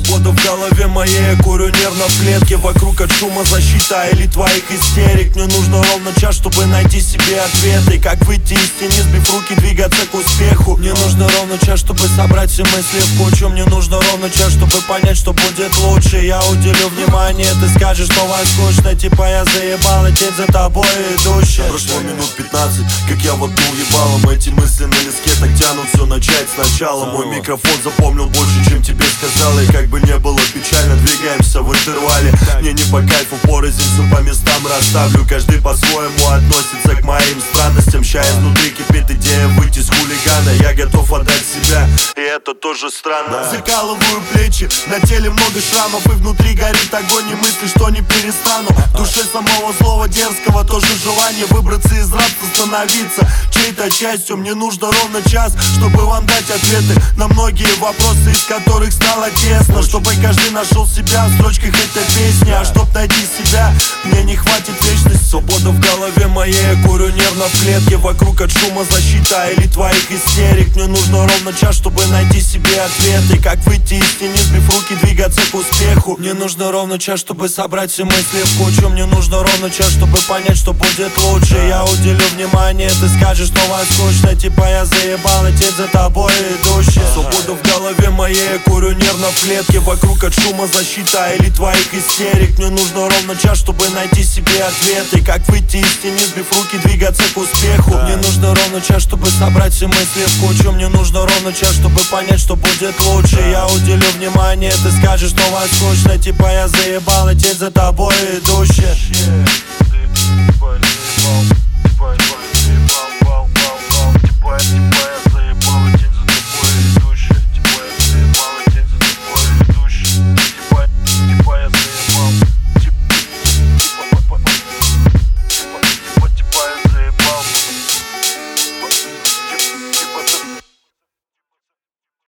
Свобода в голове моей, я курю нервно в клетке. Вокруг от шума защита или твоих истерик. Мне нужно ровно час, чтобы найти себе ответы. Как выйти из тени, сбив руки, двигаться к успеху. Мне нужно ровно час, чтобы собрать все мысли в кучу. Мне нужно ровно час, чтобы понять, что будет лучше. Я уделю внимание, ты скажешь, что вам скучно. Типа я заебал лететь за тобой идущая. Прошло минут 15, как я воткнул ебалом. Эти мысли на лиске так тянут все начать сначала. Мой микрофон запомнил больше, чем тебе сказал. И как бы не было печально, двигаемся в интервале. Мне не по кайфу, порознь все по местам расставлю. Каждый по-своему относится к моим странностям. Ща изнутри кипит идея выйти с хулигана. Я готов отдать себя, и это тоже странно. Закалываю плечи, на теле много шрамов. И внутри горит огонь, и мысли, что не перестану. В душе самого злого дерзкого тоже желание выбраться из рабства, становиться чьей-то частью. Мне нужно ровно час, чтобы вам дать ответы на многие вопросы, из которых стало тесно. Чтобы каждый нашел себя в строчках этой песни. А чтоб найти себя, мне не хватит вечности. Свобода в голове моей, я курю нервно в клетке. Вокруг от шума защита или твоих истерик. Мне нужно ровно час, чтобы найти себе ответы. Как выйти из тени, сбив руки, двигаться к успеху. Мне нужно ровно час, чтобы собрать все мысли в кучу. Мне нужно ровно час, чтобы понять, что будет лучше. Я уделю внимание, ты скажешь, что вам скучно. Типа я заебал лететь за тобой идущая. Свобода в голове моей, я курю нервно в клетке. Вокруг от шума защита или твоих истерик. Мне нужно ровно час, чтобы найти себе ответы. Как выйти из тени, сбив руки, двигаться к успеху. Мне нужно ровно час, чтобы собрать все мысли в кучу. Мне нужно ровно час, чтобы понять, что будет лучше. Я уделю внимание, ты скажешь, что вам скучно. Типа я заебал лететь за тобой идущий.